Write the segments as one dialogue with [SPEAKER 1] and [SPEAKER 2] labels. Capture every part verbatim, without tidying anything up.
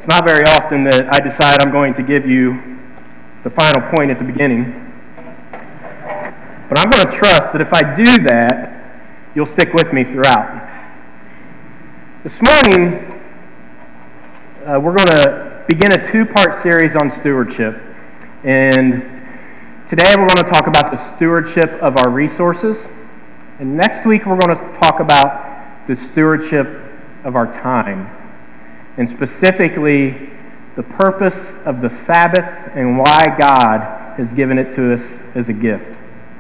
[SPEAKER 1] It's not very often that I decide I'm going to give you the final point at the beginning. But I'm going to trust that if I do that, you'll stick with me throughout. This morning, uh, we're going to begin a two-part series on stewardship. And today we're going to talk about the stewardship of our resources. And next week we're going to talk about the stewardship of our time. And specifically, the purpose of the Sabbath and why God has given it to us as a gift.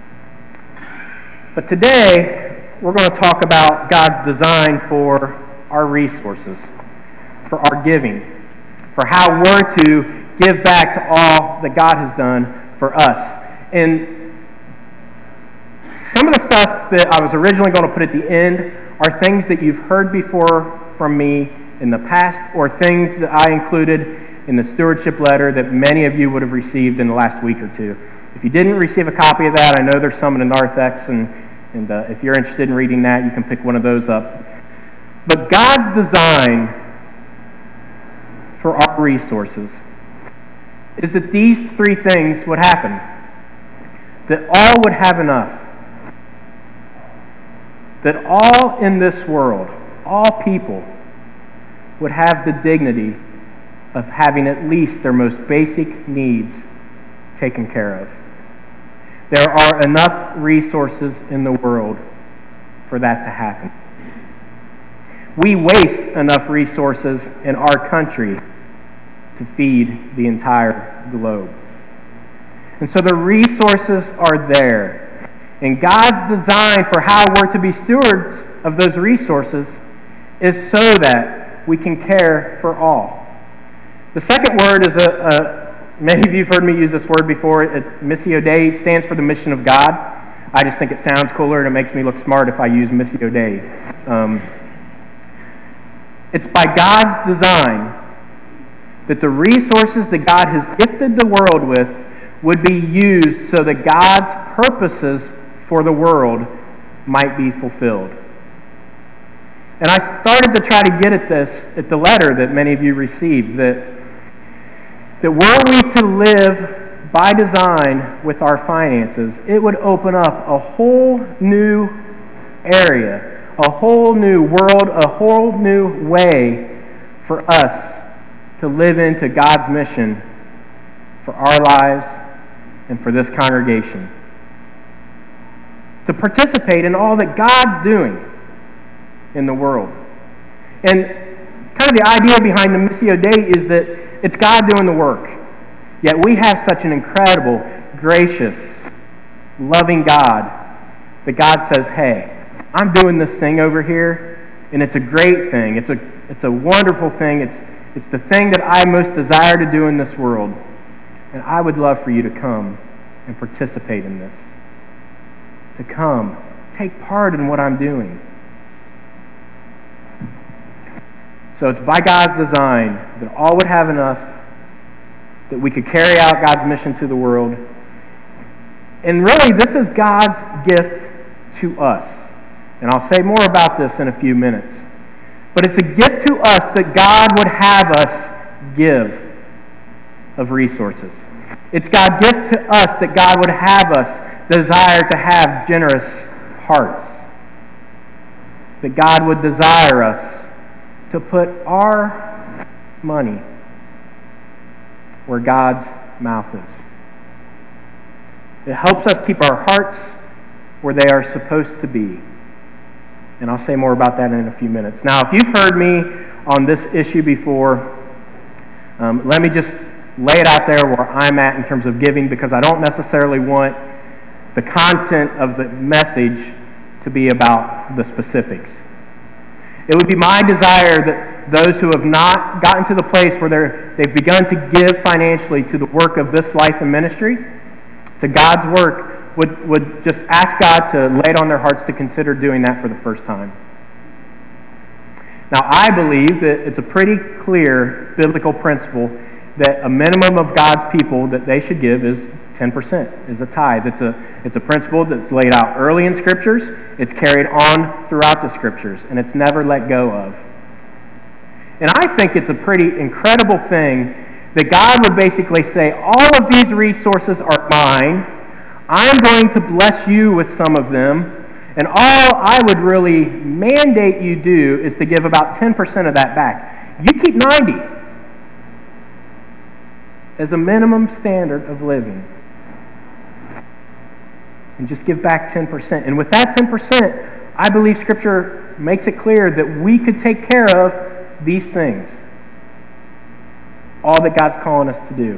[SPEAKER 1] But today, we're going to talk about God's design for our resources, for our giving, for how we're to give back to all that God has done for us. And some of the stuff that I was originally going to put at the end are things that you've heard before from me in the past, or things that I included in the stewardship letter that many of you would have received in the last week or two. If you didn't receive a copy of that, I know there's some in the narthex, and, and uh, if you're interested in reading that, you can pick one of those up. But God's design for our resources is that these three things would happen. That all would have enough. That all in this world, all people, would have the dignity of having at least their most basic needs taken care of. There are enough resources in the world for that to happen. We waste enough resources in our country to feed the entire globe. And so the resources are there. And God's design for how we're to be stewards of those resources is so that we can care for all. The second word is a, a many of you have heard me use this word before. It, Missio Dei stands for the mission of God. I just think it sounds cooler and it makes me look smart if I use Missio Dei. Um, it's by God's design that the resources that God has gifted the world with would be used so that God's purposes for the world might be fulfilled. And I started to try to get at this, at the letter that many of you received, that, that were we to live by design with our finances, it would open up a whole new area, a whole new world, a whole new way for us to live into God's mission for our lives and for this congregation. To participate in all that God's doing in the world. And kind of the idea behind the Missio Dei is that it's God doing the work. Yet we have such an incredible, gracious, loving God that God says, hey, I'm doing this thing over here, and it's a great thing. It's a it's a wonderful thing. It's it's the thing that I most desire to do in this world. And I would love for you to come and participate in this. To come, take part in what I'm doing. So it's by God's design that all would have enough, that we could carry out God's mission to the world. And really, this is God's gift to us. And I'll say more about this in a few minutes. But it's a gift to us that God would have us give of resources. It's God's gift to us that God would have us desire to have generous hearts. That God would desire us to put our money where God's mouth is. It helps us keep our hearts where they are supposed to be. And I'll say more about that in a few minutes. Now, if you've heard me on this issue before, um, let me just lay it out there where I'm at in terms of giving, because I don't necessarily want the content of the message to be about the specifics. It would be my desire that those who have not gotten to the place where they're, they've begun to give financially to the work of this life and ministry, to God's work, would, would just ask God to lay it on their hearts to consider doing that for the first time. Now, I believe that it's a pretty clear biblical principle that a minimum of God's people that they should give is ten percent, is a tithe. It's a, it's a principle that's laid out early in Scriptures, it's carried on throughout the Scriptures, and it's never let go of. And I think it's a pretty incredible thing that God would basically say, all of these resources are mine. I'm going to bless you with some of them. And all I would really mandate you do is to give about ten percent of that back. You keep ninety as a minimum standard of living. And just give back ten percent. And with that ten percent, I believe Scripture makes it clear that we could take care of these things. All that God's calling us to do.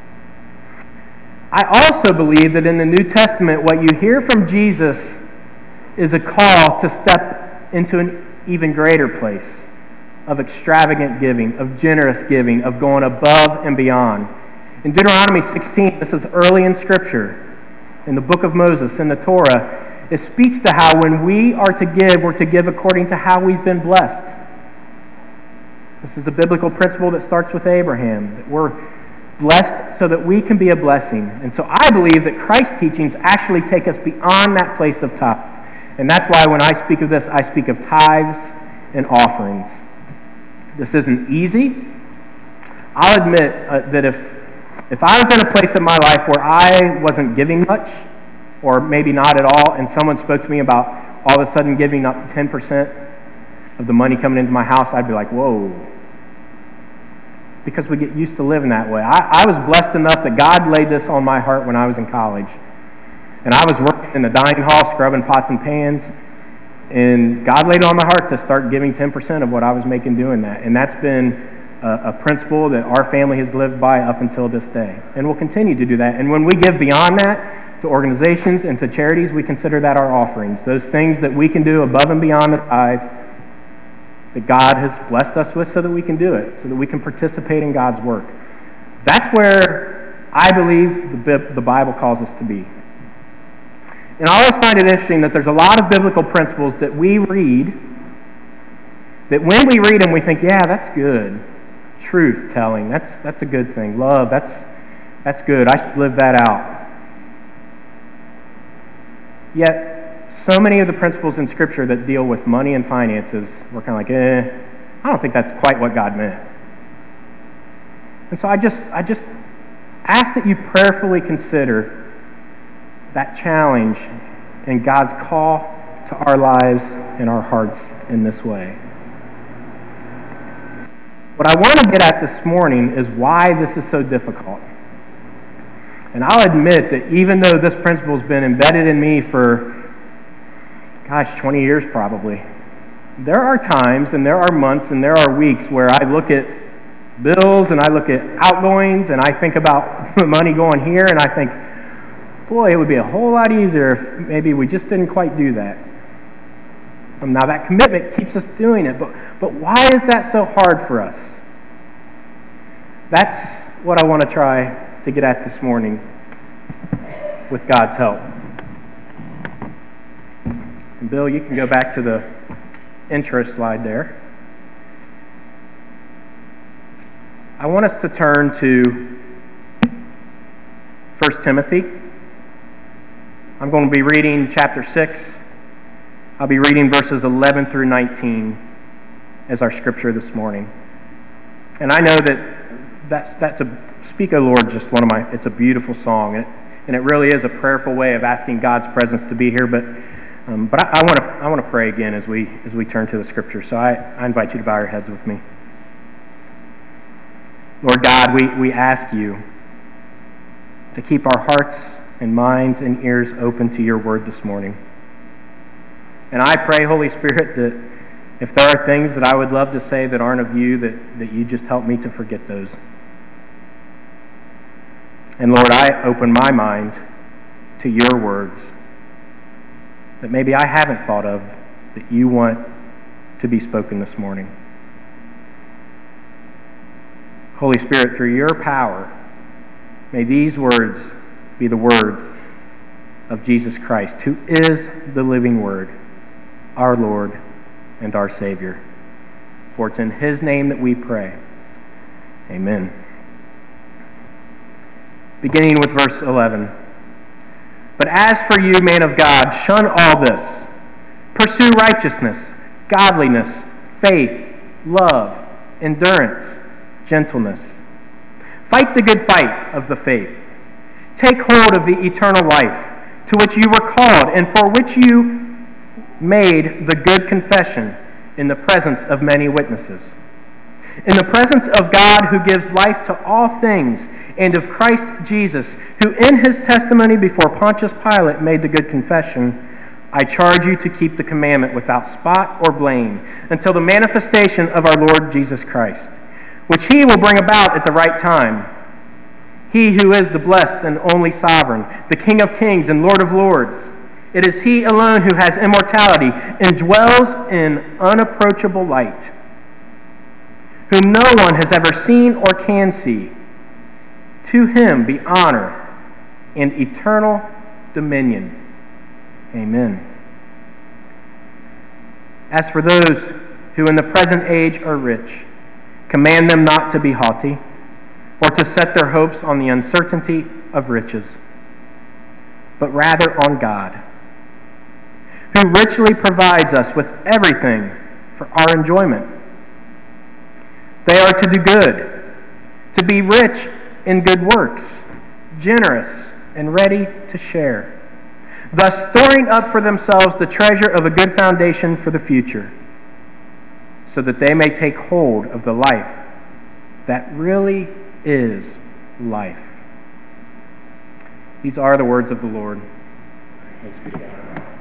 [SPEAKER 1] I also believe that in the New Testament, what you hear from Jesus is a call to step into an even greater place of extravagant giving, of generous giving, of going above and beyond. In Deuteronomy sixteen, this is early in Scripture, in the book of Moses, in the Torah, it speaks to how when we are to give, we're to give according to how we've been blessed. This is a biblical principle that starts with Abraham, that we're blessed so that we can be a blessing. And so I believe that Christ's teachings actually take us beyond that place of tithe. And that's why when I speak of this, I speak of tithes and offerings. This isn't easy. I'll admit uh, that if, if I was in a place in my life where I wasn't giving much, or maybe not at all, and someone spoke to me about all of a sudden giving up ten percent of the money coming into my house, I'd be like, whoa. Because we get used to living that way. I, I was blessed enough that God laid this on my heart when I was in college. And I was working in the dining hall, scrubbing pots and pans, and God laid it on my heart to start giving ten percent of what I was making doing that. And that's been a, a principle that our family has lived by up until this day. And we'll continue to do that. And when we give beyond that to organizations and to charities, we consider that our offerings. Those things that we can do above and beyond the tithe that God has blessed us with so that we can do it, so that we can participate in God's work. That's where I believe the, the Bible calls us to be. And I always find it interesting that there's a lot of biblical principles that we read, that when we read them we think, yeah, that's good. Truth telling, that's that's a good thing. Love, that's that's good. I should live that out. Yet, so many of the principles in Scripture that deal with money and finances, we're kind of like, eh, I don't think that's quite what God meant. And so I just I just ask that you prayerfully consider that challenge and God's call to our lives and our hearts in this way. What I want to get at this morning is why this is so difficult. And I'll admit that even though this principle has been embedded in me for, gosh, twenty years probably, there are times and there are months and there are weeks where I look at bills and I look at outgoings and I think about the money going here and I think, boy, it would be a whole lot easier if maybe we just didn't quite do that. Um, now that commitment keeps us doing it, but, but why is that so hard for us? That's what I want to try to get at this morning with God's help. And Bill, you can go back to the intro slide there. I want us to turn to First Timothy. I'm going to be reading chapter six. I'll be reading verses eleven through nineteen as our scripture this morning. And I know that that's, that's a, Speak, O Lord, just one of my, it's a beautiful song. And it, and it really is a prayerful way of asking God's presence to be here. But um, but I, I want to I want to pray again as we as we turn to the scripture. So I, I invite you to bow your heads with me. Lord God, we, we ask you to keep our hearts and minds and ears open to your word this morning. And I pray, Holy Spirit, that if there are things that I would love to say that aren't of you, that, that you just help me to forget those. And Lord, I open my mind to your words that maybe I haven't thought of that you want to be spoken this morning. Holy Spirit, through your power, may these words be the words of Jesus Christ, who is the living Word, our Lord and our Savior. For it's in his name that we pray. Amen. Beginning with verse eleven. But as for you, man of God, shun all this. Pursue righteousness, godliness, faith, love, endurance, gentleness. Fight the good fight of the faith. Take hold of the eternal life to which you were called and for which you made the good confession in the presence of many witnesses. In the presence of God who gives life to all things, and of Christ Jesus, who in his testimony before Pontius Pilate made the good confession, I charge you to keep the commandment without spot or blame until the manifestation of our Lord Jesus Christ, which he will bring about at the right time. He who is the blessed and only sovereign, the King of kings and Lord of lords. It is he alone who has immortality and dwells in unapproachable light, whom no one has ever seen or can see. To him be honor and eternal dominion. Amen. As for those who in the present age are rich, command them not to be haughty, or to set their hopes on the uncertainty of riches, but rather on God, who richly provides us with everything for our enjoyment. They are to do good, to be rich in good works, generous and ready to share, thus storing up for themselves the treasure of a good foundation for the future, so that they may take hold of the life that really is life. These are the words of the Lord. Thanks be to God.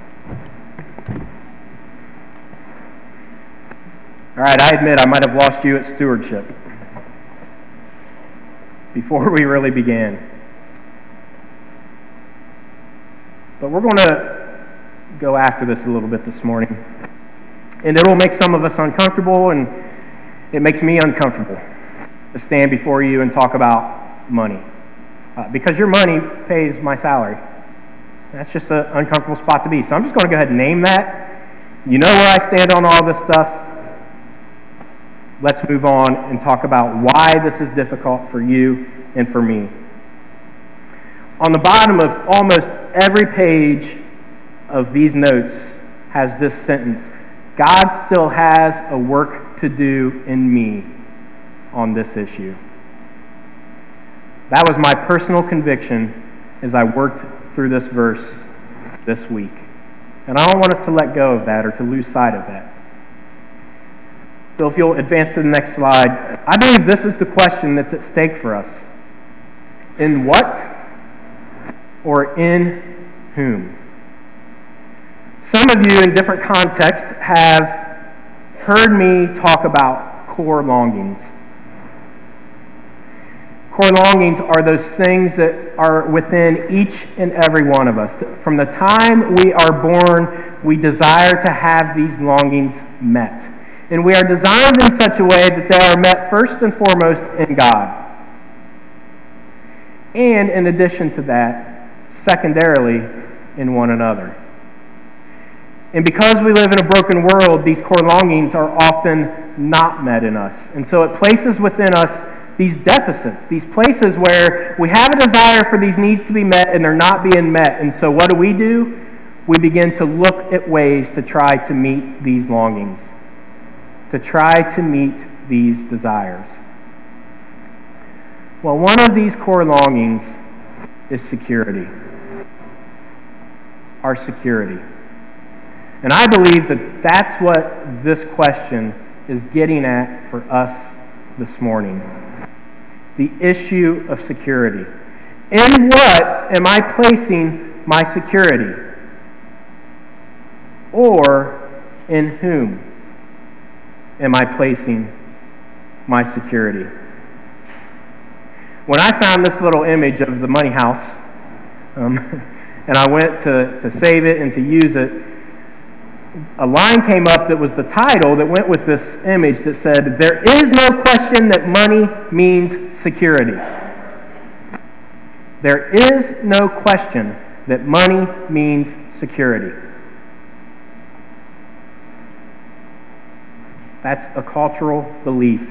[SPEAKER 1] All right, I admit I might have lost you at stewardship before we really began. But we're going to go after this a little bit this morning. And it will make some of us uncomfortable, and it makes me uncomfortable to stand before you and talk about money. Uh, because your money pays my salary. That's just an uncomfortable spot to be. So I'm just going to go ahead and name that. You know where I stand on all this stuff. Let's move on and talk about why this is difficult for you and for me. On the bottom of almost every page of these notes has this sentence: God still has a work to do in me on this issue. That was my personal conviction as I worked through this verse this week. And I don't want us to let go of that or to lose sight of that. So if you'll advance to the next slide, I believe this is the question that's at stake for us. In what or in whom? Some of you in different contexts have heard me talk about core longings. Core longings are those things that are within each and every one of us. From the time we are born, we desire to have these longings met. And we are designed in such a way that they are met first and foremost in God. And in addition to that, secondarily, in one another. And because we live in a broken world, these core longings are often not met in us. And so it places within us these deficits, these places where we have a desire for these needs to be met and they're not being met. And so what do we do? We begin to look at ways to try to meet these longings, to try to meet these desires. Well, one of these core longings is security. Our security. And I believe that that's what this question is getting at for us this morning. The issue of security. In what am I placing my security? Or in whom am I placing my security? When I found this little image of the money house, um, and I went to, to save it and to use it, a line came up that was the title that went with this image that said, "There is no question that money means security." There is no question that money means security. That's a cultural belief.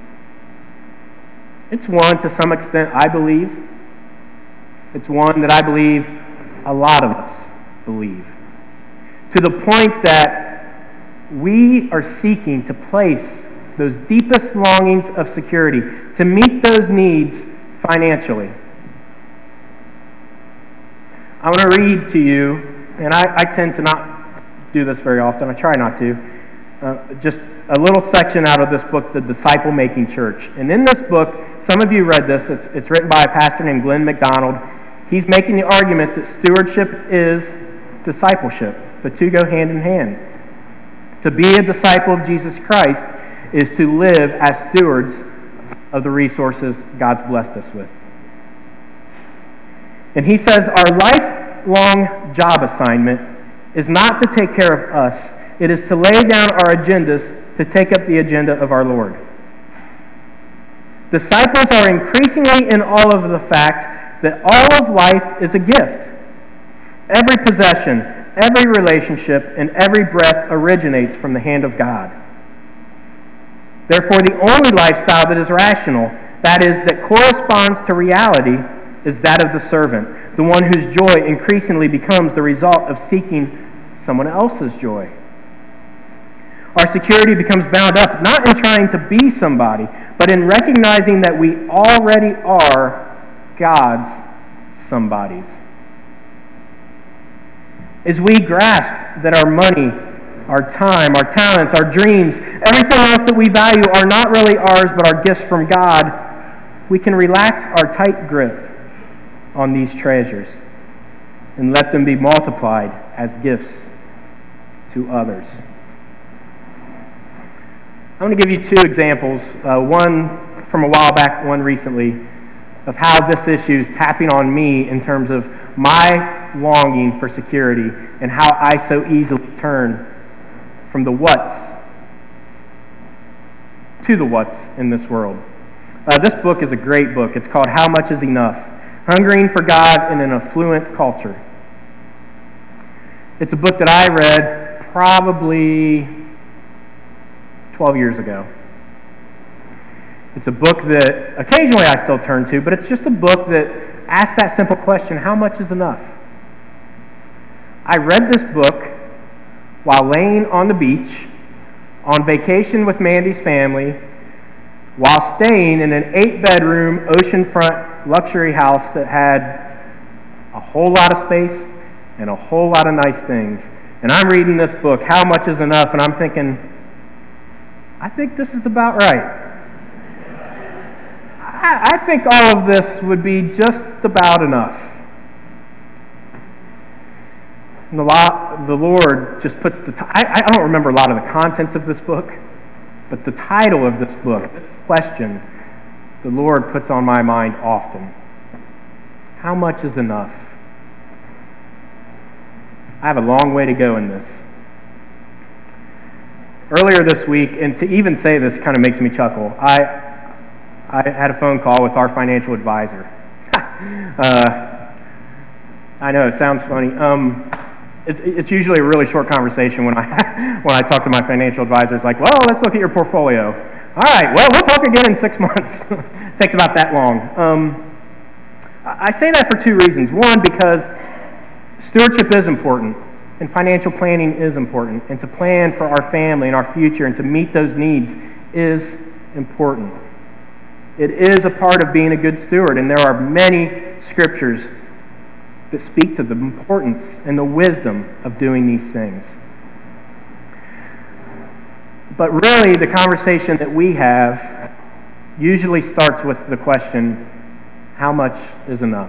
[SPEAKER 1] It's one, to some extent, I believe. It's one that I believe a lot of us believe. To the point that we are seeking to place those deepest longings of security, to meet those needs financially. I want to read to you, and I, I tend to not do this very often. I try not to. Uh, just a little section out of this book, The Disciple Making Church. And in this book, some of you read this. It's, it's written by a pastor named Glenn MacDonald. He's making the argument that stewardship is discipleship. The two go hand in hand. To be a disciple of Jesus Christ is to live as stewards of the resources God's blessed us with. And he says our lifelong job assignment is not to take care of us. It is to lay down our agendas to take up the agenda of our Lord. Disciples are increasingly in awe of the fact that all of life is a gift. Every possession, every relationship, and every breath originates from the hand of God. Therefore, the only lifestyle that is rational, that is, that corresponds to reality, is that of the servant, the one whose joy increasingly becomes the result of seeking someone else's joy. Our security becomes bound up not in trying to be somebody, but in recognizing that we already are God's somebodies. As we grasp that our money, our time, our talents, our dreams, everything else that we value are not really ours but are gifts from God, we can relax our tight grip on these treasures and let them be multiplied as gifts to others. I'm going to give you two examples, uh, one from a while back, one recently, of how this issue is tapping on me in terms of my longing for security and how I so easily turn from the what's to the what's in this world. Uh, this book is a great book. It's called How Much Is Enough? Hungering for God in an Affluent Culture. It's a book that I read probably twelve years ago. It's a book that occasionally I still turn to, but it's just a book that asks that simple question, how much is enough? I read this book while laying on the beach, on vacation with Mandy's family, while staying in an eight-bedroom, oceanfront luxury house that had a whole lot of space and a whole lot of nice things. And I'm reading this book, How Much Is Enough? And I'm thinking, I think this is about right. I, I think all of this would be just about enough. And the, lot, the Lord just puts the... T- I, I don't remember a lot of the contents of this book, but the title of this book, this question, the Lord puts on my mind often. How much is enough? I have a long way to go in this. Earlier this week, and to even say this kind of makes me chuckle, I I had a phone call with our financial advisor. uh, I know, it sounds funny. Um, it, it's usually a really short conversation when I when I talk to my financial advisor. It's like, well, let's look at your portfolio. All right, well, we'll talk again in six months. It takes about that long. Um, I say that for two reasons. One, because stewardship is important. And financial planning is important. And to plan for our family and our future and to meet those needs is important. It is a part of being a good steward. And there are many scriptures that speak to the importance and the wisdom of doing these things. But really, the conversation that we have usually starts with the question, how much is enough?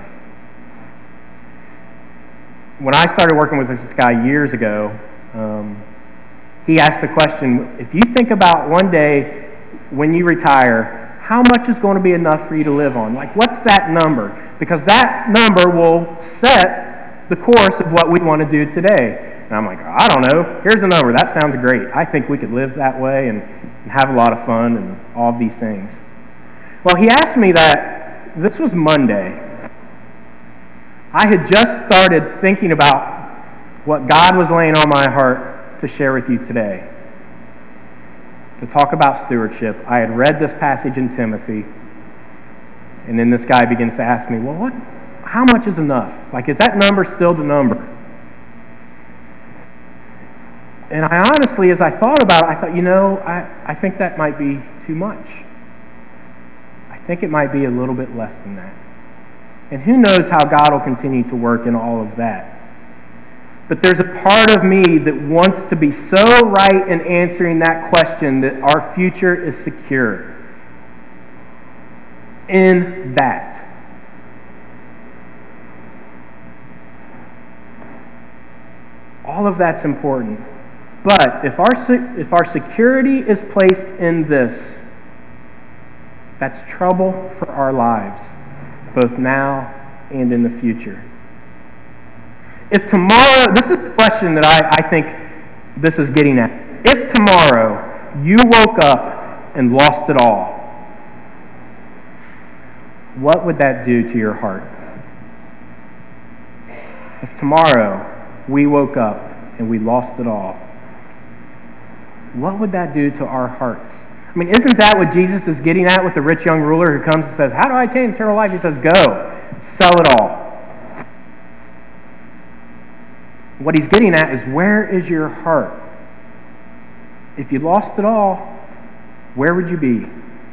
[SPEAKER 1] When I started working with this guy years ago, um, he asked the question, if you think about one day when you retire, how much is going to be enough for you to live on? Like, what's that number? Because that number will set the course of what we want to do today. And I'm like, I don't know. Here's a number. That sounds great. I think we could live that way and, and have a lot of fun and all of these things. Well, he asked me that, this was Monday. I had just started thinking about what God was laying on my heart to share with you today. To talk about stewardship. I had read this passage in Timothy, and then this guy begins to ask me, well, what? How much is enough? Like, is that number still the number? And I honestly, as I thought about it, I thought, you know, I, I think that might be too much. I think it might be a little bit less than that. And who knows how God will continue to work in all of that. But there's a part of me that wants to be so right in answering that question that our future is secure in that. All of that's important. But if our, if our security is placed in this, that's trouble for our lives, both now and in the future. If tomorrow, this is the question that I, I think this is getting at. If tomorrow you woke up and lost it all, what would that do to your heart? If tomorrow we woke up and we lost it all, what would that do to our hearts? I mean, isn't that what Jesus is getting at with the rich young ruler who comes and says, how do I attain eternal life? He says, go, sell it all. What he's getting at is, where is your heart? If you lost it all, where would you be?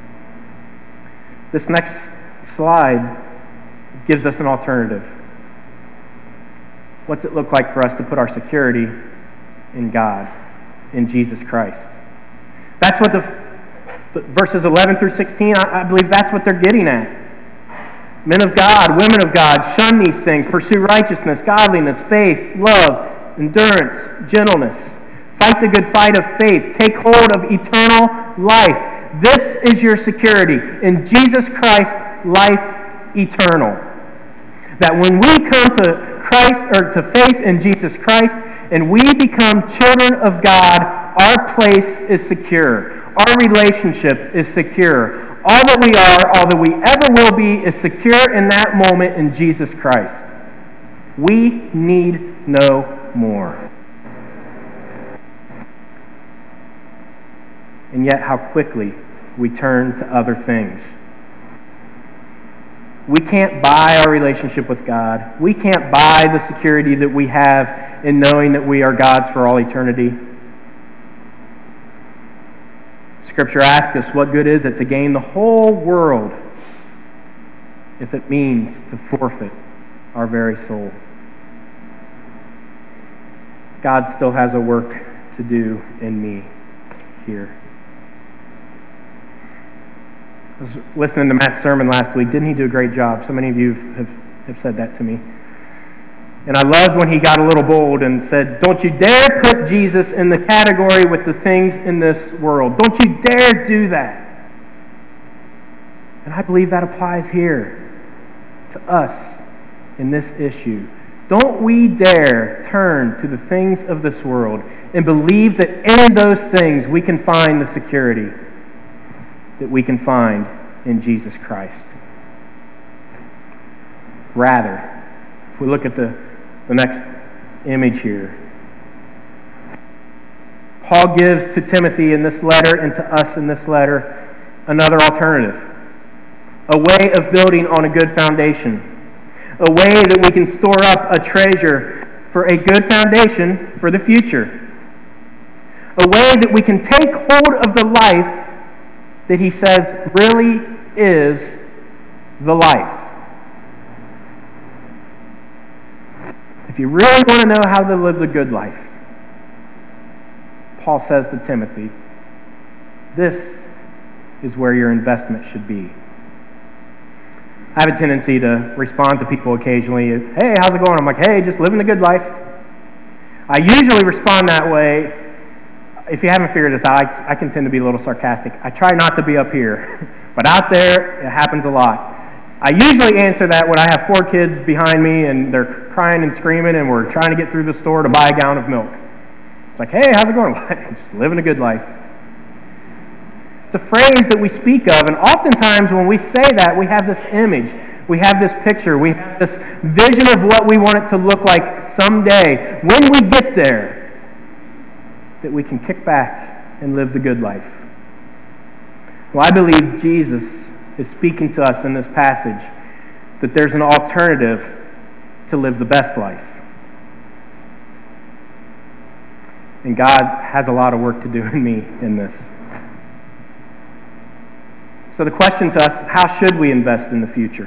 [SPEAKER 1] This next slide gives us an alternative. What's it look like for us to put our security in God, in Jesus Christ? That's what the verses eleven through sixteen, I, I believe that's what they're getting at. Men of God, women of God, shun these things, pursue righteousness, godliness, faith, love, endurance, gentleness. Fight the good fight of faith. Take hold of eternal life. This is your security. In Jesus Christ, life eternal. That when we come to Christ, or to faith in Jesus Christ, and we become children of God, our place is secure. Our relationship is secure. All that we are, all that we ever will be, is secure in that moment in Jesus Christ. We need no more. And yet how quickly we turn to other things. We can't buy our relationship with God. We can't buy the security that we have in knowing that we are God's for all eternity. Scripture asks us, what good is it to gain the whole world if it means to forfeit our very soul? God still has a work to do in me here. I was listening to Matt's sermon last week. Didn't he do a great job? So many of you have, have said that to me. And I loved when he got a little bold and said, don't you dare put Jesus in the category with the things in this world. Don't you dare do that. And I believe that applies here to us in this issue. Don't we dare turn to the things of this world and believe that in those things we can find the security that we can find in Jesus Christ. Rather, if we look at the, the next image here, Paul gives to Timothy in this letter and to us in this letter another alternative, a way of building on a good foundation, a way that we can store up a treasure for a good foundation for the future, a way that we can take hold of the life that he says really is the life. If you really want to know how to live the good life, Paul says to Timothy, this is where your investment should be. I have a tendency to respond to people occasionally, hey, how's it going? I'm like, hey, just living a good life. I usually respond that way. If you haven't figured this out, I, I can tend to be a little sarcastic. I try not to be up here, but out there, it happens a lot. I usually answer that when I have four kids behind me and they're crying and screaming and we're trying to get through the store to buy a gallon of milk. It's like, hey, how's it going? Just living a good life. It's a phrase that we speak of, and oftentimes when we say that, we have this image, we have this picture, we have this vision of what we want it to look like someday, when we get there, that we can kick back and live the good life. Well, I believe Jesus is speaking to us in this passage that there's an alternative to live the best life. And God has a lot of work to do in me in this. So the question to us, how should we invest in the future?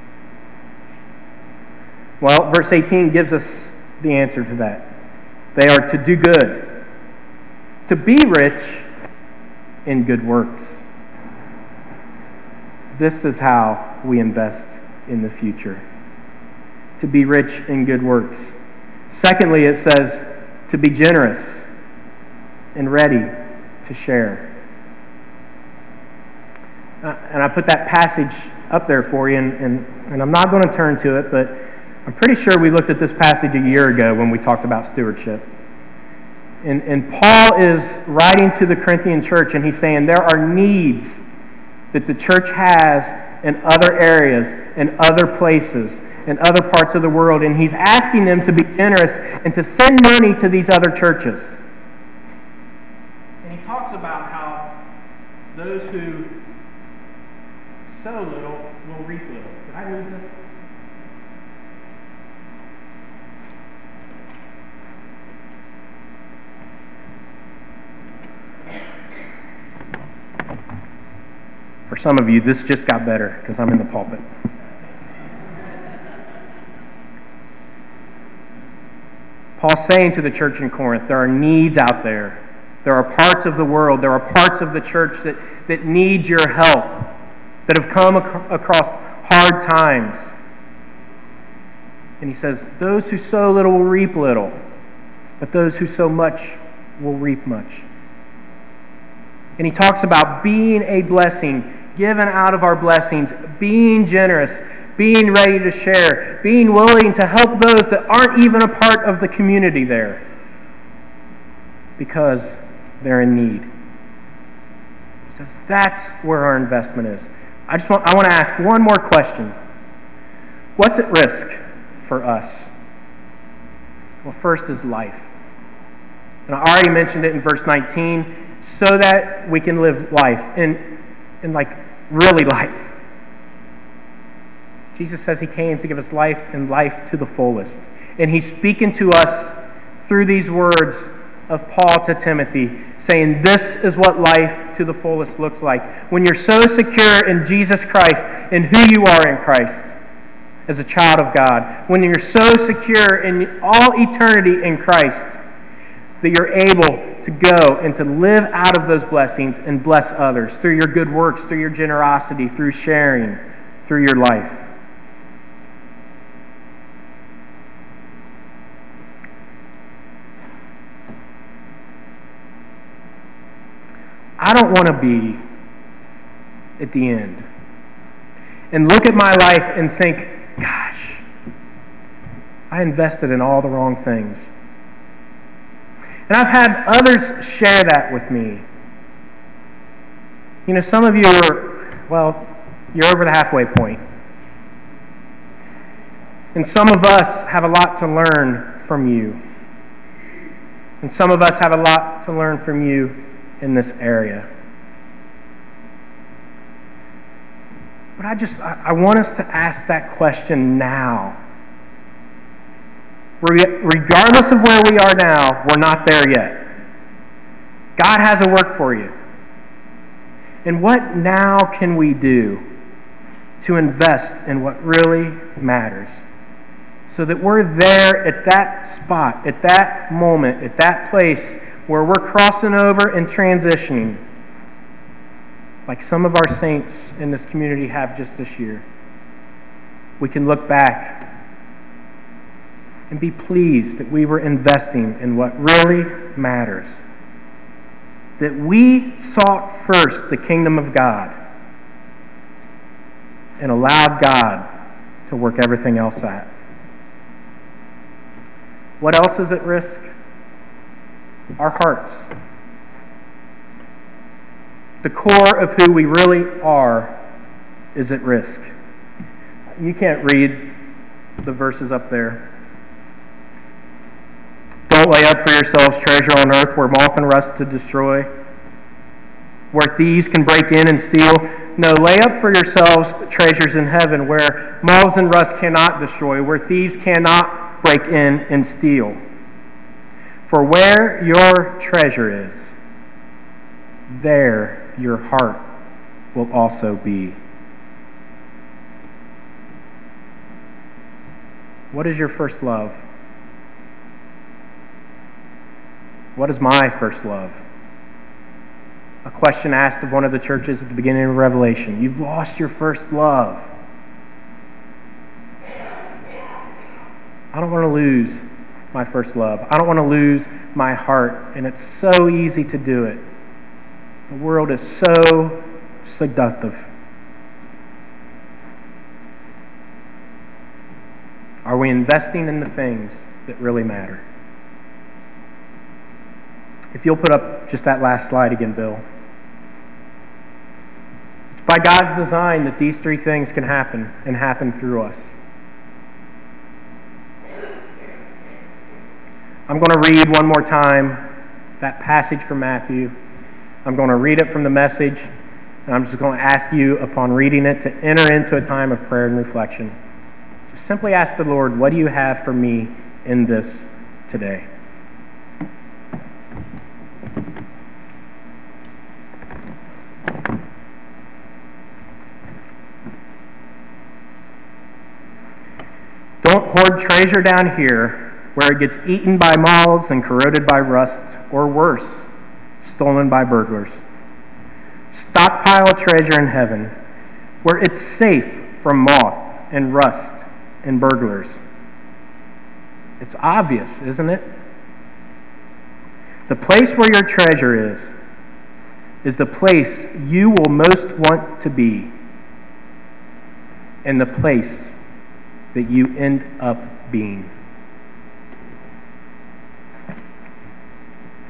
[SPEAKER 1] Well, verse eighteen gives us the answer to that. They are to do good, to be rich in good works. This is how we invest in the future. To be rich in good works. Secondly, it says to be generous and ready to share. Uh, and I put that passage up there for you, and, and, and I'm not going to turn to it, but I'm pretty sure we looked at this passage a year ago when we talked about stewardship. And, and Paul is writing to the Corinthian church, and he's saying there are needs that the church has in other areas, in other places, in other parts of the world, and he's asking them to be generous and to send money to these other churches. And he talks about how those who sow little will reap little. Did I lose this? For some of you, this just got better because I'm in the pulpit. Paul's saying to the church in Corinth, there are needs out there. There are parts of the world, there are parts of the church that, that need your help, that have come ac- across hard times. And he says, those who sow little will reap little, but those who sow much will reap much. And he talks about being a blessing, given out of our blessings, being generous, being ready to share, being willing to help those that aren't even a part of the community there because they're in need. He says that's where our investment is. I just want I want to ask one more question. What's at risk for us? Well, first is life. And I already mentioned it in verse nineteen, so that we can live life, and, and like really life. Jesus says he came to give us life and life to the fullest. And he's speaking to us through these words of Paul to Timothy, saying this is what life to the fullest looks like. When you're so secure in Jesus Christ and who you are in Christ as a child of God. When you're so secure in all eternity in Christ that you're able to go and to live out of those blessings and bless others through your good works, through your generosity, through sharing, through your life. I don't want to be at the end and look at my life and think, gosh, I invested in all the wrong things. And I've had others share that with me. You know, some of you are, well, you're over the halfway point. And some of us have a lot to learn from you. And some of us have a lot to learn from you in this area. But I just, I, I want us to ask that question now. Regardless of where we are now, we're not there yet. God has a work for you. And what now can we do to invest in what really matters? So that we're there at that spot, at that moment, at that place where we're crossing over and transitioning, like some of our saints in this community have just this year. We can look back and be pleased that we were investing in what really matters. That we sought first the kingdom of God and allowed God to work everything else out. What else is at risk? Our hearts. The core of who we really are is at risk. You can't read the verses up there. Don't lay up for yourselves treasure on earth where moth and rust to destroy, where thieves can break in and steal. No, lay up for yourselves treasures in heaven where moths and rust cannot destroy, where thieves cannot break in and steal. For where your treasure is, there your heart will also be. What is your first love? What is my first love? A question asked of one of the churches at the beginning of Revelation. You've lost your first love. I don't want to lose my first love. I don't want to lose my heart. And it's so easy to do it. The world is so seductive. Are we investing in the things that really matter? If you'll put up just that last slide again, Bill. It's by God's design that these three things can happen and happen through us. I'm going to read one more time that passage from Matthew. I'm going to read it from the Message, and I'm just going to ask you, upon reading it, to enter into a time of prayer and reflection. Just simply ask the Lord, what do you have for me in this today? Don't hoard treasure down here where it gets eaten by moths and corroded by rust, or worse, stolen by burglars. Stockpile treasure in heaven where it's safe from moth and rust and burglars. It's obvious, isn't it? The place where your treasure is, is the place you will most want to be, and the place that you end up being.